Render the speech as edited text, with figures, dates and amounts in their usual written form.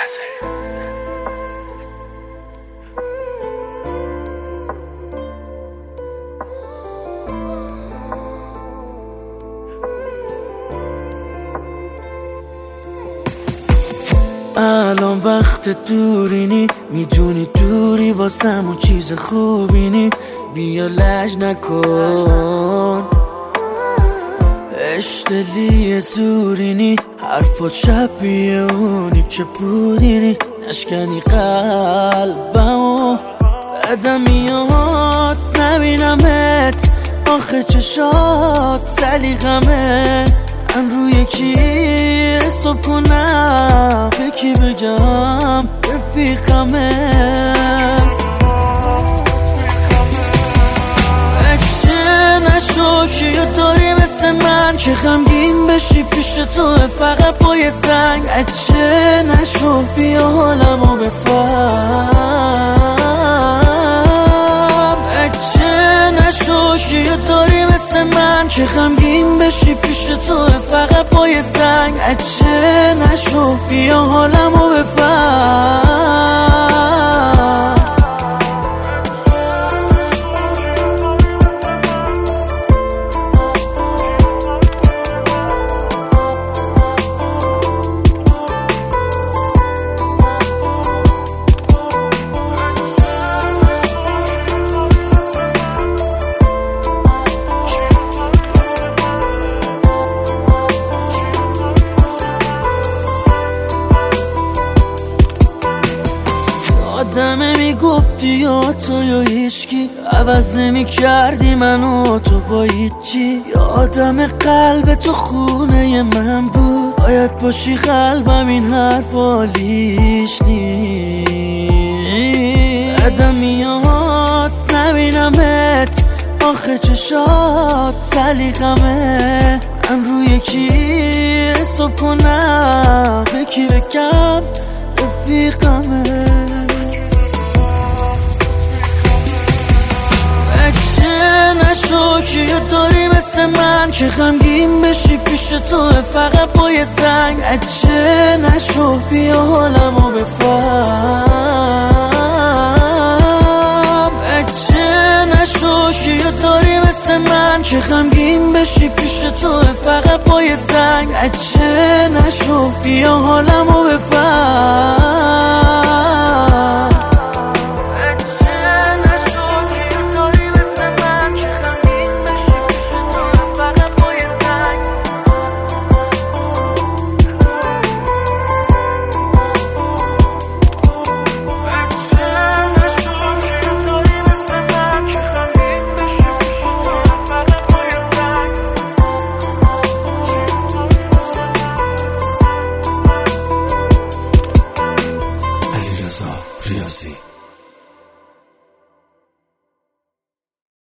الان وقت دورینی، میدونی دوری واسمون چیز خوبینی. بیا لج نکن، اشتلی زورینی، حرفات شبیه اونی که بودینی. نشکنی قلبمو، بعدم میاد نبینمت. آخه چشات سلیقمه، من روی کی حساب کنم؟ به کی بگم رفیقمه؟ بچه نشو کیو داری مثل من که غمگین بشی پیش تو فقط با یه زنگ. بچه نشو بیا حالمو بفهم. بچه نشو کیو داری مثل من که غمگین بشی پیش تو فقط با یه زنگ. بچه نشو بیا حالمو بفهم. آدمه میگفتی یا تو یا هیچکی، عوض نمی کردی منو تو با هیچی. یادم قلب تو خونه من بود، باید باشی قلبم این حرفا لیش نیست. بعدم میاد نبینمت، آخه چشات سلیقمه. من روی کی حساب کنم؟ به کی بگم رفیقمه؟ نشو کیو داری مثل من که غمگین بشی پیش تو فقط با یه زنگ. بچه نشو بیا حالمو بفهم. بچه نشو کیو داری مثل من که غمگین بشی پیش تو فقط با یه زنگ. بچه نشو بیا حالمو بفهم. ریاضی